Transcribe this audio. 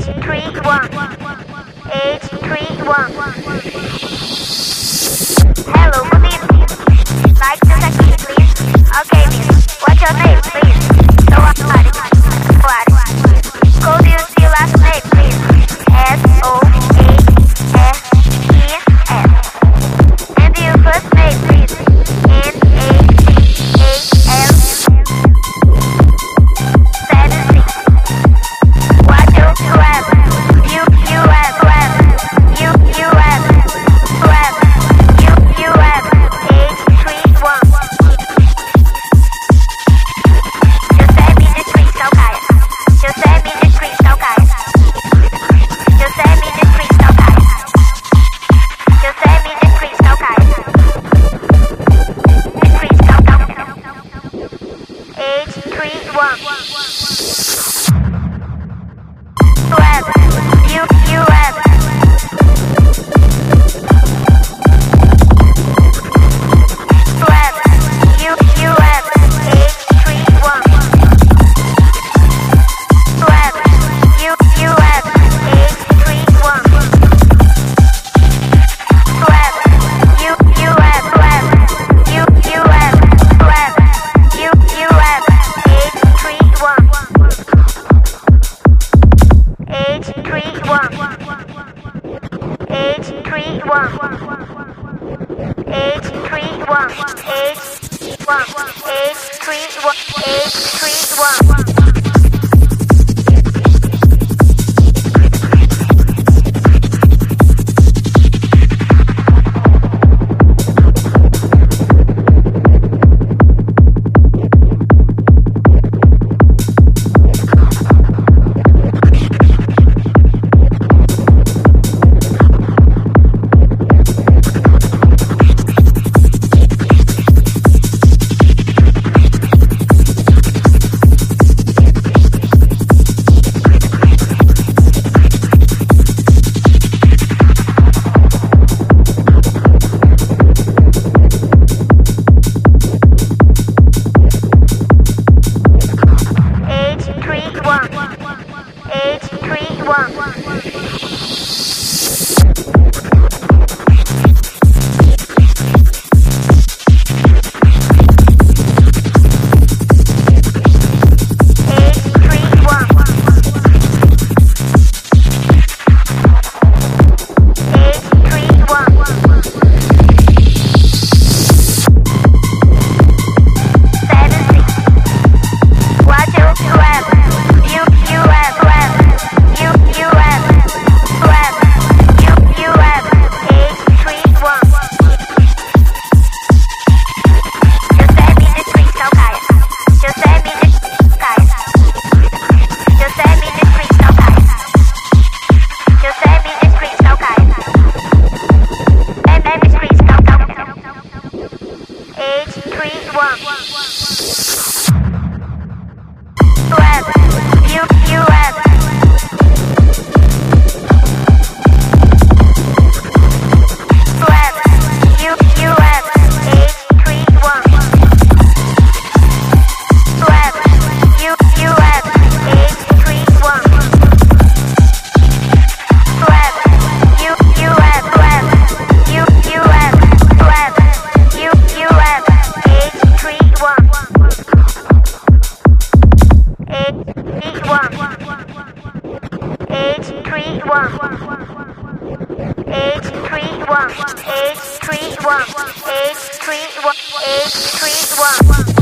H31. H31. Hello, good evening. Like to text me, please. Okay, miss. What's your name, please? Soari. Could you see last name, please? Soares. And your first name, please? Natal. 76. What you grab? You grab. You grab. You grab. H31. José me de Cristal Caia. José me de Cristal Caia. José me de Cristal Caia. De Cristal Caia. H31. Grab. You grab. Grab. You grab. H31. Grab. You grab. H31. Grab. You grab. You grab. You grab. H31. H31. H31. H31. H31. H31.